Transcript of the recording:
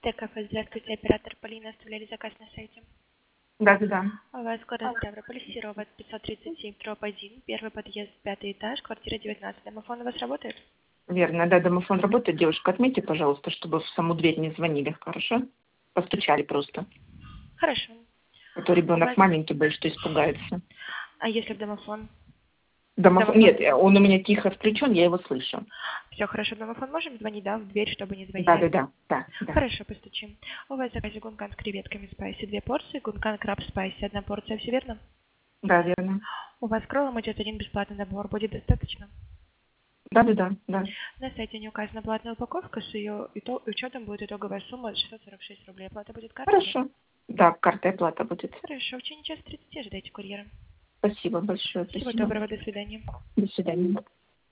ТКФ, здравствуйте, оператор Полина, оставляли заказ на сайте. Да. У вас город Ставрополь, Серова, 537/1, первый подъезд, 5-й этаж, квартира 19. Домофон у вас работает? Верно, да, домофон работает. Девушка, отметьте, пожалуйста, чтобы в саму дверь не звонили, хорошо? Постучали просто. Хорошо. А то У ребенок вас... маленький, боюсь, что испугается. А если в домофон? Домофон... Домофон? Нет, он у меня тихо включен, я его слышу. Все хорошо, в домофон можем звонить, да, в дверь, чтобы не звонили? Да. Хорошо, постучим. У вас в заказе гункан с креветками спайси 2 порции, гункан краб спайси 1 порция, все верно? Да, верно. У вас кроллом идет 1 бесплатный набор, будет достаточно? Да. На сайте не указана платная упаковка, с ее учетом будет итоговая сумма 646 рублей. Оплата будет картой? Хорошо. Да, карта и оплата будет. Хорошо, в течение часа 30 ожидайте курьера. Спасибо большое, Всего спасибо. доброго, до свидания. До свидания.